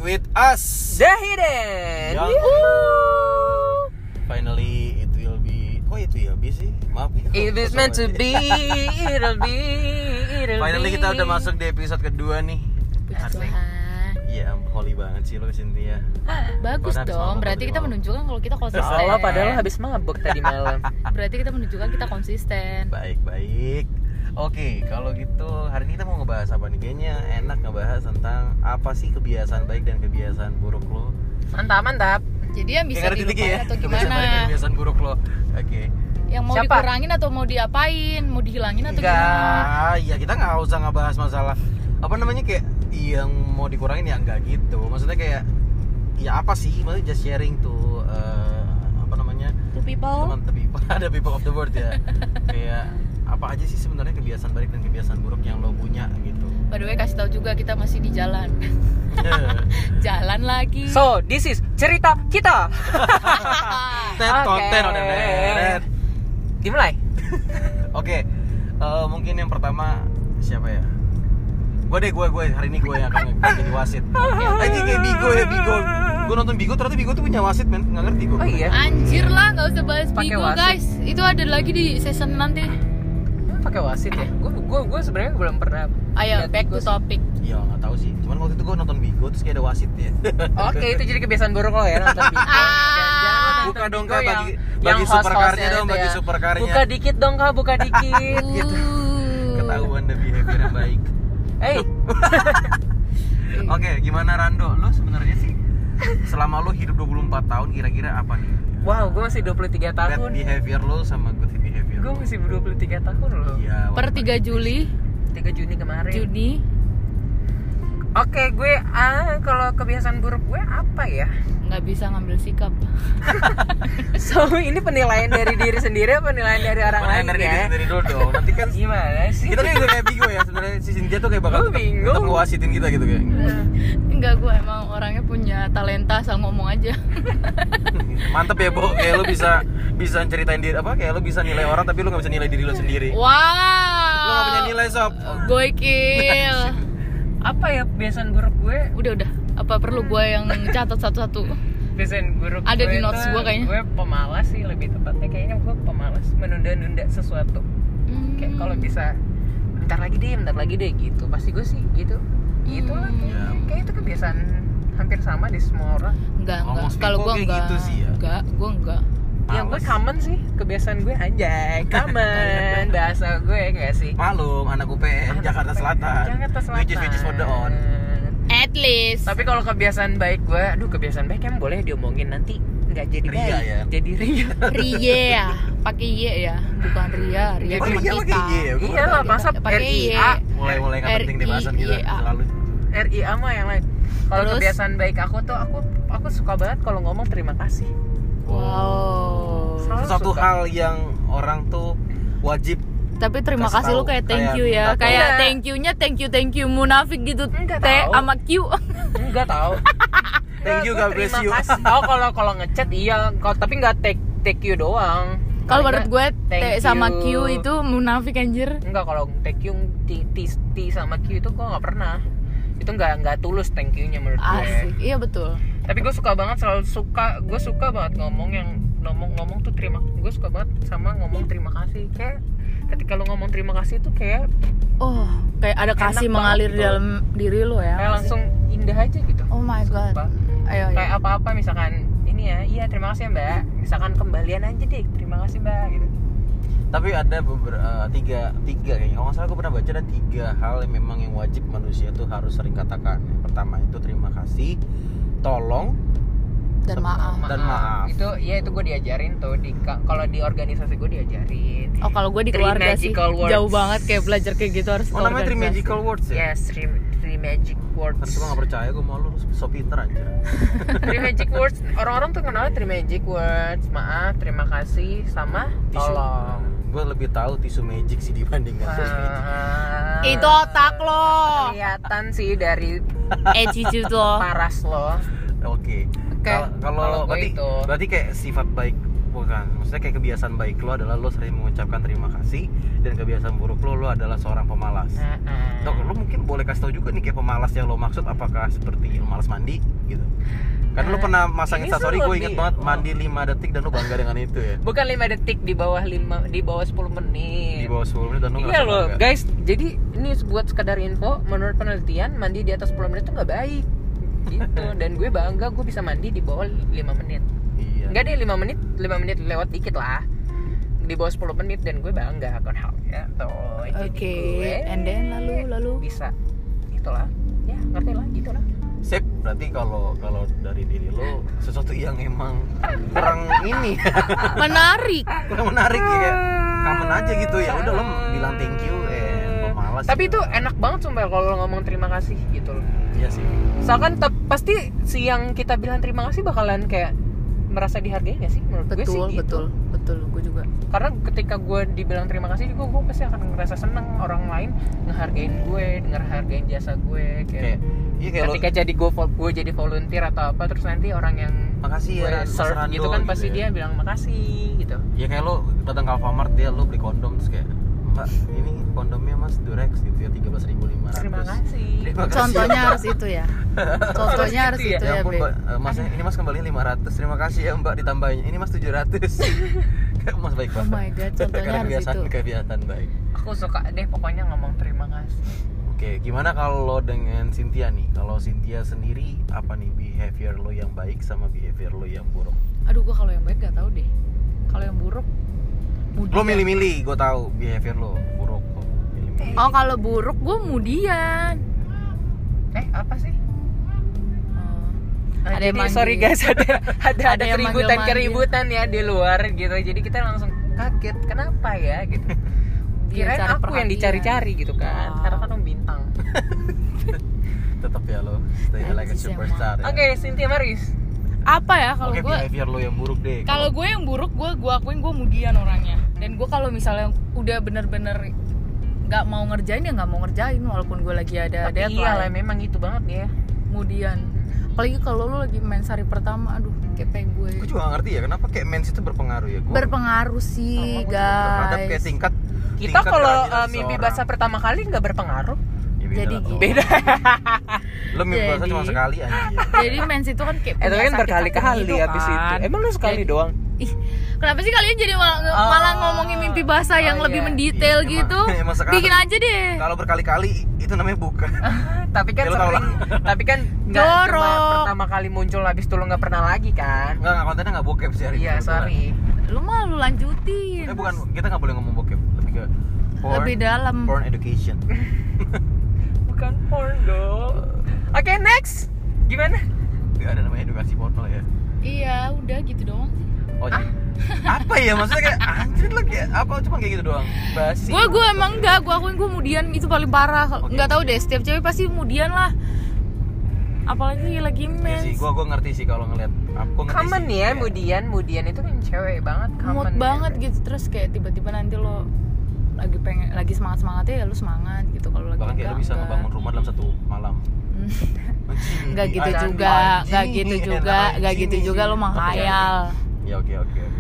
with us, The Hidden. Finally it will be. Kok it will be sih? Maaf ya. If it's meant to be, it'll be. Finally kita udah masuk di episode kedua nih. Asik. Iya, holy banget sih lo Cynthia. Bagus dong, berarti kita menunjukkan kalau kita konsisten. Salah, padahal habis mabuk tadi malam. Berarti kita menunjukkan kita konsisten. Baik. Oke, kalau gitu hari ini kita mau ngebahas apa nih? Kayaknya enak ngebahas tentang apa sih kebiasaan baik dan kebiasaan buruk lo. Mantap. Jadi yang bisa dilupain ya? atau Kebiasaan baik dan gimana? kebiasaan buruk lo. Oke. Yang mau Siapa? dikurangin atau mau diapain? Mau dihilangin atau gimana? Ya kita nggak usah ngebahas masalah apa namanya kayak yang mau dikurangin ya enggak gitu. Maksudnya kayak ya apa sih? Maksudnya just sharing tuh apa namanya? To people? Teman ada people of the world ya. Kayak apa aja sih sebenarnya kebiasaan baik dan kebiasaan buruk yang lo punya gitu. By the way, kasih tahu juga kita masih di jalan. Jalan lagi. So, this is cerita kita. Dimulai. Oke. Mungkin yang pertama siapa ya? Gue hari ini gue yang akan jadi wasit. Aja kayak Bigo. Gue nonton Bigo, ternyata Bigo tuh punya wasit, men. Nggak ngerti gue. Oh iya. Anjir lah, nggak usah bahas Pakai Bigo wasit. guys. Itu ada lagi di season nanti. Pakai wasit ya? Gue sebenarnya belum pernah. Ayo, lihat back Bigo to sih. topic. Iya, nggak tahu sih. Cuman waktu itu gue nonton Bigo terus kayak ada wasit ya. Oke, itu jadi kebiasaan buruk lo ya nonton Bigo. Jangan nonton Buka dong Bigo Kak, yang bagi supercarnya host-hostnya dong, itu bagi ya. supercarnya. Buka dikit dong Kak, buka dikit gitu. Ketahuan deh behavior yang baik. Hey. Oke, gimana Rando? Lo sebenarnya sih selama lo hidup 24 tahun kira-kira apa nih? Wow, gue masih 23 Bad tahun. behavior lo sama good behavior Gue lo. masih 23 tahun loh. Iya, Per 3 Juli 3 Juni kemarin. Juni. Oke, gue kalau kebiasaan buruk gue apa ya? Nggak bisa ngambil sikap. So, ini penilaian dari diri sendiri apa penilaian dari orang lain dari ya? dari dulu dong. Nanti kan Gimana sih? kita kan udah kayak Bigo ya sebenarnya, si Cynthia tuh kayak bakal Gue bingung. tetap ngewasitin kita gitu kayak. Enggak, gue emang orangnya punya talenta asal ngomong aja. Mantep ya, Bo. Kayak lo bisa ceritain diri apa? Kayak lo bisa nilai orang tapi lo nggak bisa nilai diri lo sendiri. Wow. Lo nggak punya nilai, sob. Gokil. Apa ya kebiasaan buruk gue? Udah. Apa perlu gue yang catat satu-satu? Kebiasaan buruk Ada gue di notes tuh, gue kayaknya. Gue pemalas sih, lebih tepatnya kayaknya gue pemalas menunda-nunda sesuatu. Kayak kalau bisa bentar lagi deh gitu. Pasti gue sih gitu. Gitu lah. Ya. Kayak itu kebiasaan hampir sama di semua orang. Enggak. Ngomong Kalau gue kayak enggak. gitu sih ya. Gue enggak. Ya gue common sih, kebiasaan gue anjay, common. Bahasa gue enggak sih? Malum, anak UPN Jakarta Selatan. Jakarta Selatan. Which is for the on. At least. Tapi kalau kebiasaan baik gue, kebiasaan baik kan boleh diomongin nanti nggak jadi Ria baik, ya? jadi ria. Rie ya, pakai Y ya, bukan Ria. Ria Oh, cuma Ria kita. pakai Y ya? Gua Iya lah, masa Pakai Y. RIA, Mulai nggak penting di bahasan kita RIA. selalu. RIA mah yang lain. Kalau Terus? kebiasaan baik aku tuh, aku suka banget kalau ngomong terima kasih. Wow. Selalu Sesuatu suka. hal yang orang tuh wajib. Tapi terima Kasih kasih lu tahu. kayak thank Kayak you ya. minta Kayak tolong. thank you munafik gitu. Enggak T tahu. sama Q. Enggak tahu. Thank you, God bless you. Oh, kalau ngechat iya, tapi nggak take you doang. Kalau menurut gue T Thank sama you. Q itu munafik anjir. Enggak, kalau thank you T sama Q itu gue nggak pernah. Itu nggak tulus thank you-nya menurut gue. Asik. Iya betul. Tapi gue suka banget, gue suka banget ngomong tuh gue suka banget sama ngomong terima kasih. Kayak ketika lo ngomong terima kasih tuh kayak Oh, kayak ada kasih Enak mengalir banget di gitu. dalam diri lo ya. kayak langsung indah aja gitu. Oh my god. Sumpah. Ayo. Kayak apa-apa misalkan ini ya, iya terima kasih ya Mbak. Misalkan kembalian aja deh, terima kasih Mbak gitu. Tapi ada beberapa tiga kayaknya. Kalau nggak salah gue pernah baca ada 3 hal yang memang yang wajib manusia tuh harus sering katakan. Yang pertama itu terima kasih, tolong, Dan maaf. Dan maaf. Itu gue diajarin tuh kalau di organisasi gue diajarin. Oh, kalau gue di Three keluarga sih magical words. jauh banget kayak belajar kayak gitu harus. Oh namanya 3 organisasi. magical words ya? Yes, three magic words. Harus gue gak percaya, gue malu lu so pinter aja. 3 magic words. Orang-orang tuh kenalnya 3 magic words. Maaf, terima kasih, sama Tisu. tolong. Gue lebih tahu tisu magic sih dibandingkan sos magic. Itu otak lo. Kelihatan sih dari Attitude lo. paras lo. Oke. Oke. Kalau Kalau gue berarti itu. berarti kayak sifat baik kan. Maksudnya kayak kebiasaan baik lo adalah lo sering mengucapkan terima kasih, dan kebiasaan buruk lo adalah seorang pemalas. Dok, lo mungkin boleh kasih tau juga nih kayak pemalas yang lo maksud apakah seperti lo malas mandi gitu. Karena lo pernah masang ini instastory, gue inget lebih- banget mandi 5 detik dan lo bangga dengan itu ya. Bukan 5 detik, di bawah 10 menit. Di bawah 10 menit dan lo Iya ngerasa loh, bangga. guys. Jadi ini buat sekedar info, menurut penelitian mandi di atas 10 menit itu nggak baik. Gitu. Dan gue bangga gue bisa mandi di bawah 5 menit. Iya. Enggak deh, 5 menit lewat dikit lah. Di bawah 10 menit dan gue bangga akan hal ya. Tuh, jadi Oke, gue and then lalu bisa itulah. Ya, ngerti lah gitu lah. Sip, berarti kalau dari diri lo sesuatu yang emang kurang ini menarik. kurang menarik ya, kayak common aja gitu, ya udah lo bilang thank you pemalas. Tapi gitu. itu enak banget sumpah kalau lo ngomong terima kasih gitu loh. Iya sih. Misalkan pasti si yang kita bilang terima kasih bakalan kayak merasa dihargai gak sih? Menurut gue sih gitu. Betul, gue juga. Karena ketika gue dibilang terima kasih juga, gue pasti akan ngerasa seneng orang lain ngehargain gue, ngehargain jasa gue kayak Iya kayak ketika jadi gue jadi volunteer atau apa, terus nanti orang yang makasih gue ya Mas serve Rando, gitu kan gitu pasti ya. dia bilang makasih gitu. Ya kayak lo datang ke Alfamart, dia lo beli kondom terus kayak, Mbak ini kondomnya Mas Durex gitu ya 13.500. Terima kasih. Terima kasih. Contohnya harus itu ya. Contohnya harus gitu ya? itu Ya ya, ampun Be. Mbak, Mas ini Mas kembaliin 500. Terima kasih ya Mbak ditambahin. Ini Mas 700. Mas baik Oh banget. my god, contohnya Karena harus itu. kebiasaan baik. Aku suka deh pokoknya ngomong terima kasih. Oke, gimana kalau dengan Cynthia nih? Kalau Cynthia sendiri apa nih behavior lo yang baik sama behavior lo yang buruk? Aduh, gue kalau yang baik gak tahu deh. Kalau yang buruk mudi. Lo milih-milih, gue tahu behavior lo buruk. Lo milih-milih. Oh, kalau buruk gue mudian. Apa sih? Oh. Ada Jadi yang mandi. sorry guys, ada yang keributan ya di luar gitu. Jadi kita langsung kaget, kenapa ya gitu. Dia Kirain cari aku yang perhatian. dicari-cari gitu kan. Wow. Karena kan om bintang. Tetap ya lo, stay like a Najis superstar. ya. Oke, Cynthia Maris. Apa ya kalau Oke, gue? behavior lo yang buruk deh. Kalau gue yang buruk, gue akuin gue mudian orangnya. Dan gue kalau misalnya udah bener-bener nggak mau ngerjain ya nggak mau ngerjain, walaupun gue lagi ada Tapi deadline. iya lah, memang itu banget ya. Mudian. Apalagi kalau lo lagi main hari pertama, aduh kayak pengen Gue gue. juga gak ngerti ya kenapa kayak mens itu berpengaruh ya. Gua Berpengaruh sih, terhadap kayak guys. tingkat Kita kalau kerajinan mimpi seseorang. basah pertama kali nggak berpengaruh. Ya, beda Jadi lah. gitu. Beda. Lo mimpi basah Jadi- cuma sekali anjir. Jadi mens itu kan kayak Itu punya kan sakit berkali-kali hati gitu habis itu. kan. Emang lu sekali Jadi- doang? Ih, kenapa sih kalian jadi malah ngomongin mimpi basah yang Oh, lebih iya. mendetail Iya, gitu? emang sekarang- Bikin aja deh. Kalau berkali-kali itu namanya bukan. Tapi kan Ya, lu tau sering, tapi kan nggak cuma Jorok. pertama kali muncul habis itu lo nggak pernah lagi kan? Enggak, kontennya enggak bokep sih hari ini. Iya, sorry. Lu mah lu lanjutin. Bukan, kita enggak boleh ngomong bokep, lebih ke porn, Lebih dalam. porn education. Bukan porn dong. Oke, next. Gimana? Enggak ada namanya edukasi porno ya. Iya, udah gitu doang. Oh, jadi apa ya maksudnya kayak anjir lah kayak apa cuma kayak gitu doang. Basi. Gue emang enggak, gue akuin gue mudian itu paling parah. Oke. Nggak tahu deh, setiap cewek pasti mudian lah. Apalagi lagi Iya mens. sih, gua ngerti sih kalau ngeliat. Aku ngerti Common sih, ya, kayak- mudian itu kan cewek banget, Mood common banget ya. gitu, terus kayak tiba-tiba nanti lo lagi semangatnya ya lu semangat gitu, kalau lagi Bahkan kayak lu bisa ngebangun rumah dalam satu malam. Nggak gitu Anjing, juga, nggak anjing, gitu ini juga, namanya nggak gitu anjing juga sih. lo menghayal. Ya oke.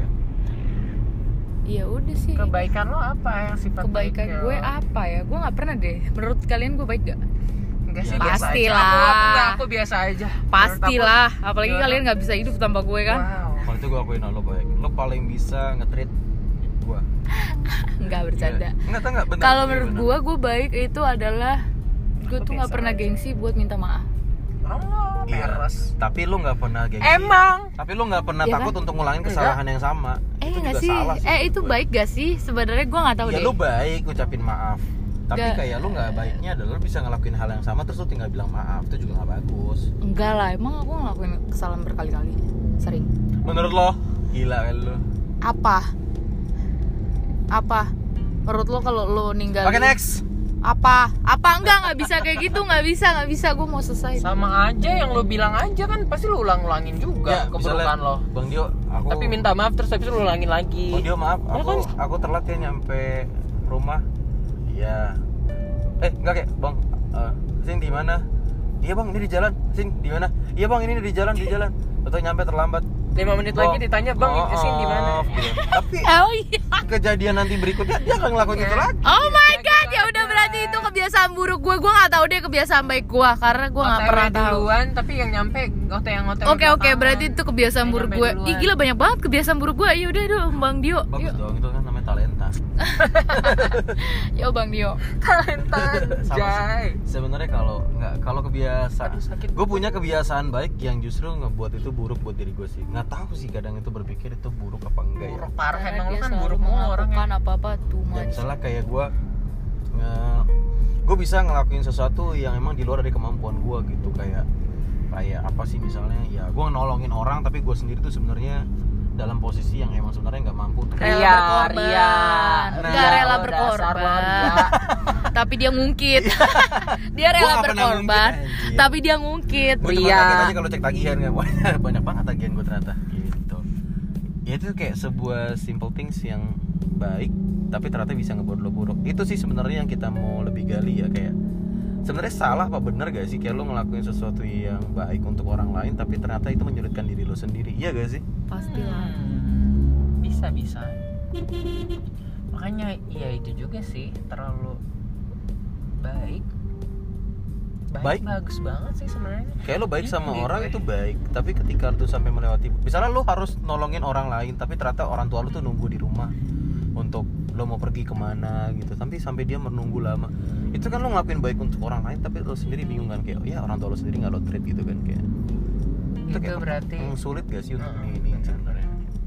Ya udah sih. Kebaikan lo apa yang sifat Kebaikan baik gue lo? apa ya? Gue nggak pernah deh. Menurut kalian gue baik gak? Enggak sih, Ya, biasa aja. pastilah. Aku biasa aja. Pastilah. Apalagi Gimana? kalian nggak bisa hidup tanpa gue kan? Wow. Kalau itu gua akuin lo baik. Lo paling bisa nge-treat gua. Nggak bercanda. Iya. Enggak benar. Kalau Iya, menurut benar. gue baik itu adalah gue Aku tuh nggak biasa pernah aja. gengsi buat minta maaf. Allah, Iya. peres. Tapi lo nggak pernah gengsi. Emang. Tapi lo nggak pernah Iya takut kan? untuk ngulangin kesalahan yang sama. Itu Nggak juga sih? salah sih. Itu menurut baik gak sih? Sebenarnya gue nggak tahu gue. Ya deh. lo baik ucapin maaf. Tapi Nggak. kayak lo nggak baiknya adalah lo bisa ngelakuin hal yang sama terus lo tinggal bilang maaf. Itu juga nggak bagus. Enggak lah, emang aku ngelakuin kesalahan berkali-kali. Sering. Menurut lo? Gila kan lo. Apa? Menurut lo kalau lo ninggalin Oke, next. apa enggak bisa kayak gitu, nggak bisa, gue mau selesai. Sama aja yang lo bilang aja kan pasti lo ulang-ulangin juga keburukan misalnya, lo. Bang Dio, aku Tapi minta maaf terus habis itu lo ulangin lagi. Bang Dio maaf, Ya kan? aku telat ya nyampe rumah. Iya. Enggak kayak, Bang, Sin di mana? Iya Bang, ini di jalan. Sin di mana? Iya Bang, ini di jalan. Betul nyampe terlambat. 5 menit lagi ditanya, "Bang, sini di mana?" Gitu. Tapi Oh iya. kejadian nanti berikutnya dia akan ngelakuin itu lagi. Oh my god, ya udah berarti itu kebiasaan buruk gue. Gue nggak tahu deh kebiasaan baik gue karena gue nggak OTW pernah tahu. duluan, tapi yang nyampe OTW Oke, berarti itu kebiasaan Yang buruk nyampe gue. duluan. Ih gila banyak banget kebiasaan buruk gue. Ya udah Bang Dio. Bagus Yuk. dong, itu kan namanya talenta. Yo Bang Dio. talenta Sama Jai. sih. Sebenarnya kalau kebiasaan, Aduh, sakit. gue punya kebiasaan baik yang justru ngebuat itu buruk buat diri gue sih. Nggak tahu sih kadang itu berpikir itu buruk apa enggak ya. Buruk parah, Karena emang lu dia kan selalu buruk mulu orangnya. melakukan apa-apa too Ya, much. misalnya kayak gue bisa ngelakuin sesuatu yang emang di luar dari kemampuan gue gitu, kayak apa sih misalnya, ya gue nolongin orang tapi gue sendiri tuh sebenarnya dalam posisi yang emang sebenarnya nggak mampu untuk Rela berkorban. Nggak rela Dasar berkorban. lo, Ria. Tapi dia ngungkit. Dia Gua rela nggak pernah berkorban, ngungkit, anjir. tapi dia ngungkit. Gue cuma Ria. kaget aja kalau cek tagihan nggak banyak banget tagihan gue ternyata gitu. Ya itu kayak sebuah simple things yang baik tapi ternyata bisa ngebuat lo buruk. Itu sih sebenarnya yang kita mau lebih gali ya, kayak sebenarnya salah apa benar gak sih kayak lo ngelakuin sesuatu yang baik untuk orang lain tapi ternyata itu menyulitkan diri lo sendiri, iya gak sih? Pastilah. Bisa makanya ya itu juga sih, terlalu baik bagus banget sih sebenarnya. Kayak lo baik Gitu sama nih orang gue. itu baik, tapi ketika lo sampai melewati, misalnya lo harus nolongin orang lain tapi ternyata orang tua lo tuh nunggu di rumah untuk lo mau pergi kemana gitu, tapi sampai dia menunggu lama, itu kan lo ngelakuin baik untuk orang lain tapi lo sendiri bingung kan, kayak ya orang tua lo sendiri nggak lo treat gitu kan, kayak itu Gitu kayak berarti. sulit gak sih untuk ini sebenarnya?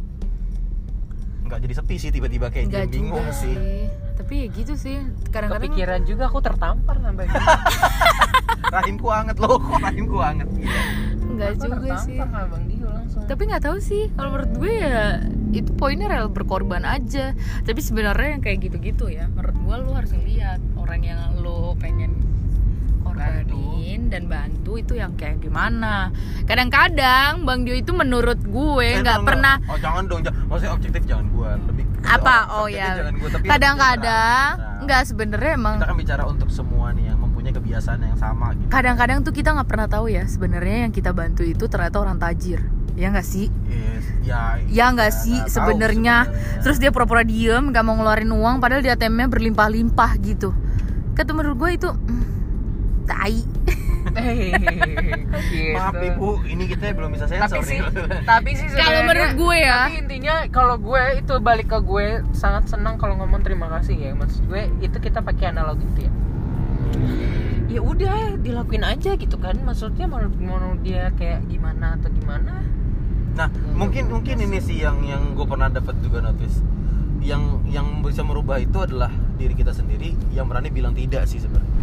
Nggak jadi sepi sih tiba-tiba kayak dia Enggak bingung juga sih. Tapi ya gitu sih. Kadang-kadang Kepikiran juga aku tertampar sampai gitu. Rahimku anget loh, kok rahimku anget. enggak Aku juga sih. tertampar sama Bang Dio langsung. Tapi nggak tahu sih. Kalau menurut gue ya itu poinnya rela berkorban aja. Tapi sebenarnya yang kayak gitu-gitu ya, menurut gue lu harus ngeliat orang yang lu pengen korbanin dan bantu itu yang kayak gimana. Kadang-kadang Bang Dio itu menurut gue nggak pernah Oh jangan dong, maksudnya objektif jangan gua, lebih apa. Oh subjektif ya. jangan gua, tapi Kadang-kadang objektif nggak sebenarnya emang. kita kan bicara untuk semua nih yang mempunyai kebiasaan yang sama gitu. Kadang-kadang tuh kita nggak pernah tahu ya sebenarnya yang kita bantu itu ternyata orang tajir. Ya nggak sih? Yes, ya nggak sih nggak tahu sebenarnya. Terus dia pura-pura diem, nggak mau ngeluarin uang, padahal di ATM-nya berlimpah-limpah gitu. Kata menurut gue itu tai. Gitu. Maaf ibu, ini kita belum bisa sensor Tapi sih Kalau sebenarnya- menurut gue ya. Tapi intinya kalau gue itu balik ke gue sangat senang kalau ngomong terima kasih ya. Maksud gue itu kita pakai analogi gitu ya. Ya udah dilakuin aja gitu kan. Maksudnya mau dia kayak gimana atau gimana. Nah, mungkin ini sih yang gue pernah dapat juga notice. Yang bisa merubah itu adalah diri kita sendiri yang berani bilang tidak sih sebenarnya.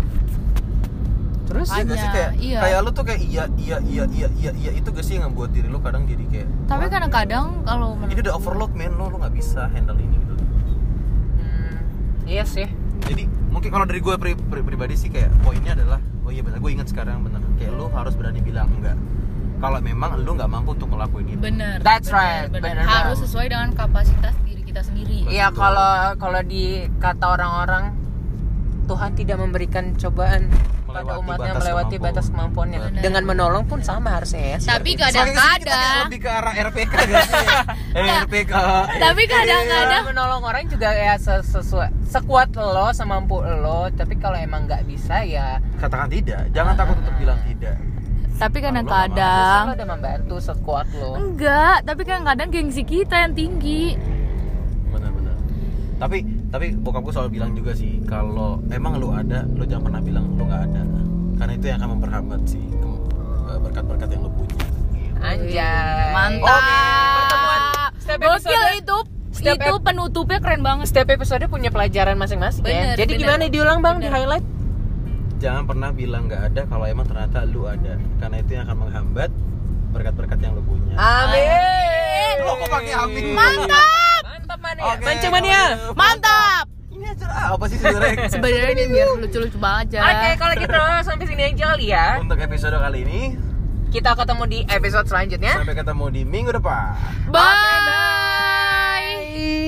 Terus Iya gak sih, kayak iya. kayak lu tuh kayak iya itu gak sih yang ngebuat diri lu kadang jadi kayak Tapi kadang-kadang kalau ini udah overload men, lu nggak bisa handle ini gitu. iya sih. Jadi mungkin kalau dari gue pribadi sih kayak poinnya adalah oh iya benar, gue ingat sekarang benar, kayak lu harus berani bilang enggak kalau memang lu nggak mampu untuk ngelakuin itu. bener. That's right, bener. bener Harus banget. sesuai dengan kapasitas diri kita sendiri. Iya, kalau di kata orang-orang Tuhan tidak memberikan cobaan pada umatnya melewati batas kemampuannya. Benar. Dengan menolong pun sama harusnya ya. Tapi Soalnya kita kayak kadang-kadang lebih ke arah RPK gak sih? RPK. Tapi kadang-kadang menolong orang juga ya sesuai sekuat lo, semampu lo. Tapi kalau emang nggak bisa ya. Katakan tidak, jangan takut untuk bilang tidak. tapi Harusnya kadang-kadang lo udah membantu sekuat lo. enggak, tapi kadang-kadang gengsi kita yang tinggi. Benar-benar. Tapi bokap gue selalu bilang juga sih kalau emang lu ada, lu jangan pernah bilang lu nggak ada, karena itu yang akan memperhambat sih berkat-berkat yang lu punya. Anjay. Mantap. Pertemuan setiap Gokil episode. itu penutupnya keren banget. Setiap episode punya pelajaran masing-masing ya. Bener, Jadi bener. gimana diulang bang, di Bener. highlight? Jangan pernah bilang nggak ada kalau emang ternyata lu ada, karena itu yang akan menghambat berkat-berkat yang lu punya. Amin. Lo kok pakai amin? Mantap. Mantap mana ya? Oke, Mancing mania. Mantap. Ini acara apa sih sebenarnya? Sebenarnya ini biar lucu-lucu banget aja. Oke, kalau gitu sampai sini aja kali ya. Untuk episode kali ini, Kita ketemu di episode selanjutnya. sampai ketemu di minggu depan. Bye. Oke, bye.